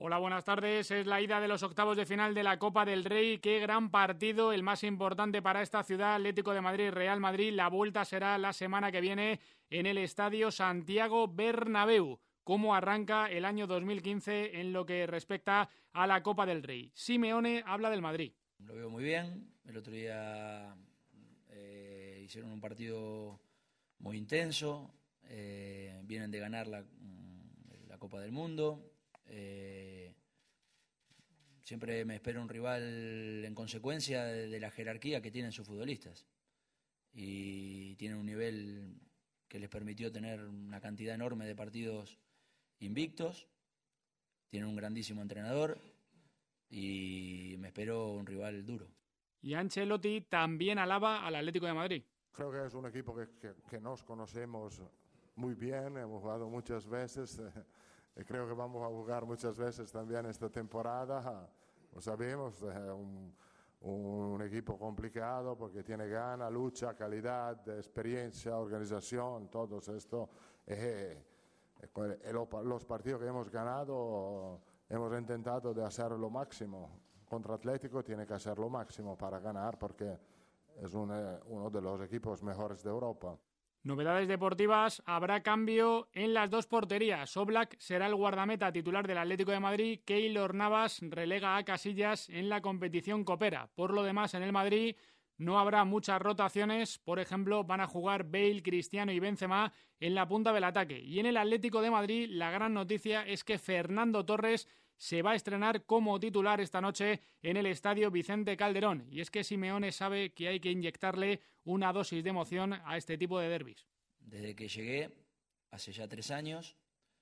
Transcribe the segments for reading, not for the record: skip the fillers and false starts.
Hola, buenas tardes. Es la ida de los octavos de final de la Copa del Rey. Qué gran partido, el más importante para esta ciudad, Atlético de Madrid-Real Madrid. La vuelta será la semana que viene en el Estadio Santiago Bernabéu. ¿Cómo arranca el año 2015 en lo que respecta a la Copa del Rey? Simeone habla del Madrid. Lo veo muy bien. El otro día hicieron un partido muy intenso. Vienen de ganar la Copa del Mundo. Siempre me espera un rival en consecuencia de la jerarquía que tienen sus futbolistas. Y tienen un nivel que les permitió tener una cantidad enorme de partidos invictos. Tienen un grandísimo entrenador y me espero un rival duro. Y Ancelotti también alaba al Atlético de Madrid. Creo que es un equipo que nos conocemos muy bien, hemos jugado muchas veces. Creo que vamos a jugar muchas veces también esta temporada. Lo sabemos, un equipo complicado porque tiene gana, lucha, calidad, experiencia, organización, todo esto. Los partidos que hemos ganado hemos intentado de hacer lo máximo. Contra Atlético tiene que hacer lo máximo para ganar porque es uno de los equipos mejores de Europa. Novedades deportivas, habrá cambio en las dos porterías. Oblak será el guardameta titular del Atlético de Madrid. Keylor Navas relega a Casillas en la competición copera. Por lo demás, en el Madrid no habrá muchas rotaciones. Por ejemplo, van a jugar Bale, Cristiano y Benzema en la punta del ataque. Y en el Atlético de Madrid, la gran noticia es que Fernando Torres se va a estrenar como titular esta noche en el Estadio Vicente Calderón. Y es que Simeone sabe que hay que inyectarle una dosis de emoción a este tipo de derbis. Desde que llegué, hace ya 3 años,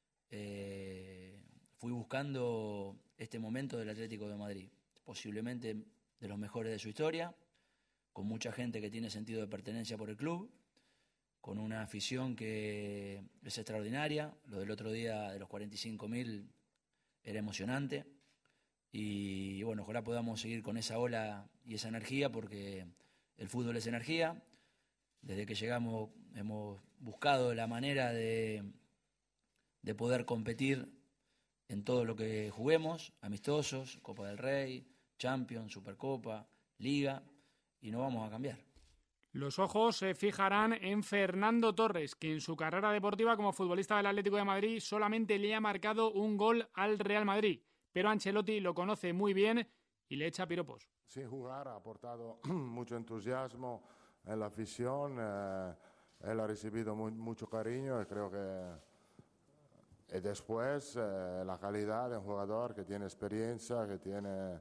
fui buscando este momento del Atlético de Madrid. Posiblemente de los mejores de su historia, con mucha gente que tiene sentido de pertenencia por el club, con una afición que es extraordinaria. Lo del otro día de los 45.000 era emocionante y bueno, ojalá podamos seguir con esa ola y esa energía porque el fútbol es energía. Desde que llegamos hemos buscado la manera de poder competir en todo lo que juguemos, amistosos, Copa del Rey, Champions, Supercopa, Liga, y no vamos a cambiar. Los ojos se fijarán en Fernando Torres, que en su carrera deportiva como futbolista del Atlético de Madrid solamente le ha marcado un gol al Real Madrid. Pero Ancelotti lo conoce muy bien y le echa piropos. Sin jugar ha aportado mucho entusiasmo en la afición. Él ha recibido mucho cariño y creo que después la calidad de un jugador que tiene experiencia, que tiene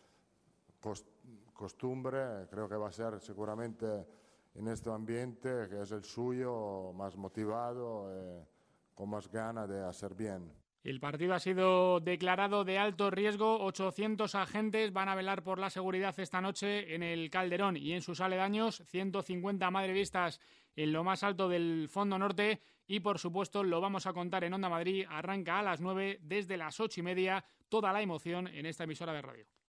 costumbre, creo que va a ser seguramente en este ambiente que es el suyo, más motivado, con más ganas de hacer bien. El partido ha sido declarado de alto riesgo. 800 agentes van a velar por la seguridad esta noche en el Calderón y en sus aledaños. 150 madridistas en lo más alto del Fondo Norte. Y, por supuesto, lo vamos a contar en Onda Madrid. Arranca a las 9, desde las 8:30, toda la emoción en esta emisora de radio.